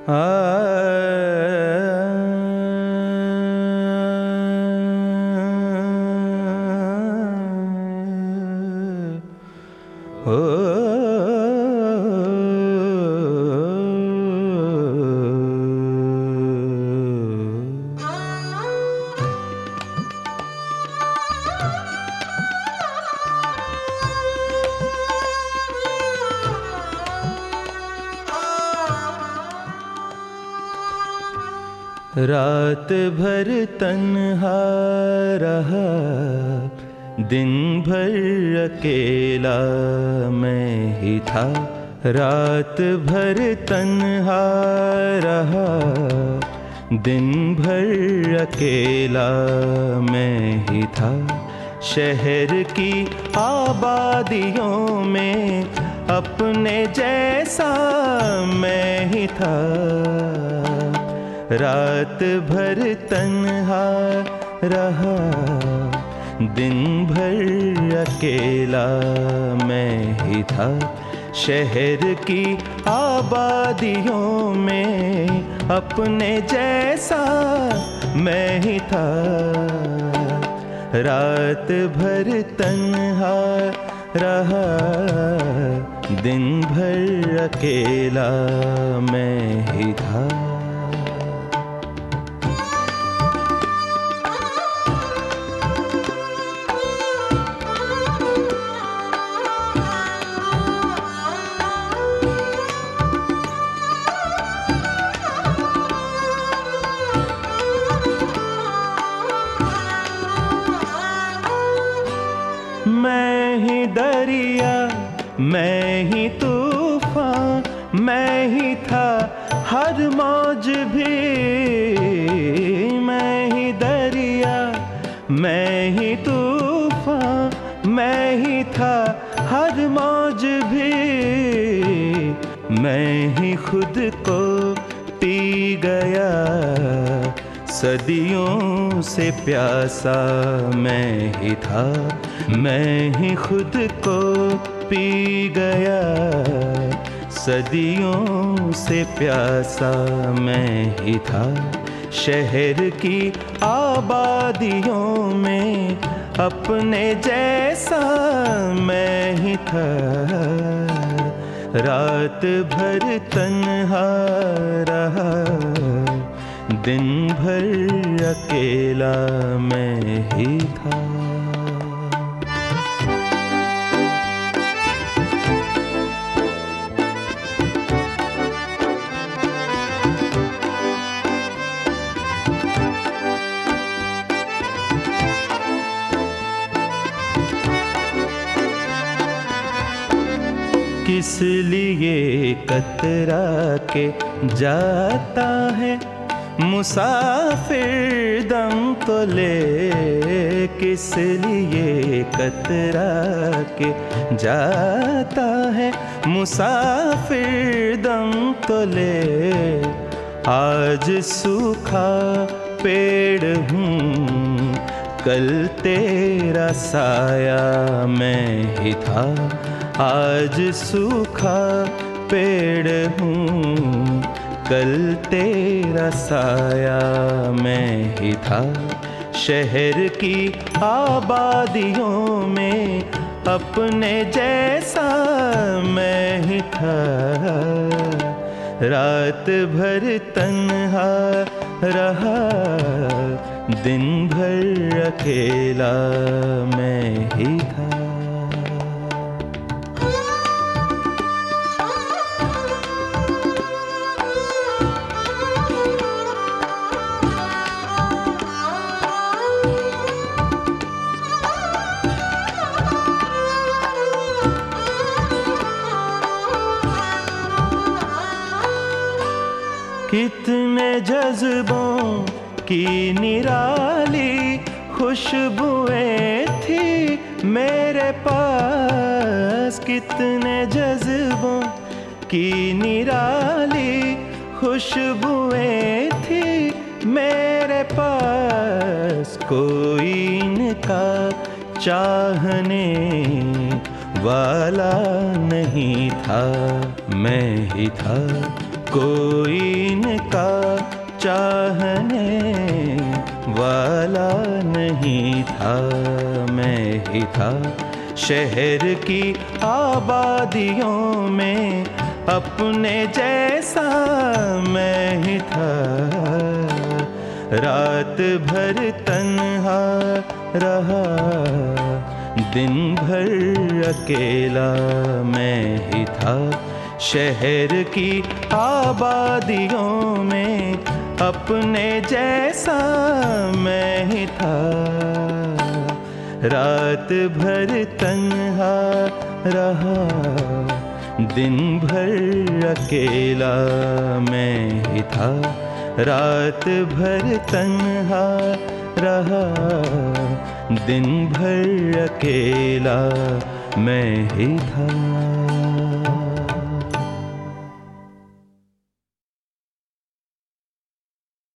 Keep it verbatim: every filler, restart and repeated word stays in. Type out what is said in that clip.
रात भर तन्हा रहा, दिन भर अकेला मैं ही था। रात भर तन्हा रहा, दिन भर अकेला मैं ही था। शहर की आबादियों में अपने जैसा मैं ही था। रात भर तन्हा रहा, दिन भर अकेला मैं ही था। शहर की आबादियों में अपने जैसा मैं ही था। रात भर तन्हा रहा, दिन भर अकेला मैं ही था। मैं ही दरिया, मैं ही तूफान, मैं ही था हर मौज भी। मैं ही दरिया, मैं ही तूफान, मैं ही था हर मौज भी। मैं ही खुद को पी गया, सदियों से प्यासा मैं ही था। मैं ही खुद को पी गया, सदियों से प्यासा मैं ही था। शहर की आबादियों में अपने जैसा मैं ही था। रात भर तन्हा रहा, दिन भर अकेला मैं ही था। किस लिए कतरा के जाता है मुसाफिर दम तो ले। किस लिए कतरा के जाता है मुसाफिर दम तो ले। आज सूखा पेड़ हूँ, कल तेरा साया मैं ही था। आज सूखा पेड़ हूँ, कल तेरा साया मैं ही था। शहर की आबादियों में अपने जैसा मैं ही था। रात भर तन्हा रहा, दिन भर अकेला मैं ही था। कितने जज्बों की निराली खुशबुएं थी मेरे पास। कितने जज्बों की निराली खुशबुएं थी मेरे पास। कोई इनका चाहने वाला नहीं था, मैं ही था। कोई इनका चाहने वाला नहीं था, मैं ही था। शहर की आबादियों में अपने जैसा मैं ही था। रात भर तन्हा रहा, दिन भर अकेला मैं ही था। शहर की आबादियों में अपने जैसा मैं ही था। रात भर तन्हा रहा, दिन भर अकेला मैं ही था। रात भर तन्हा रहा, दिन भर अकेला मैं ही था।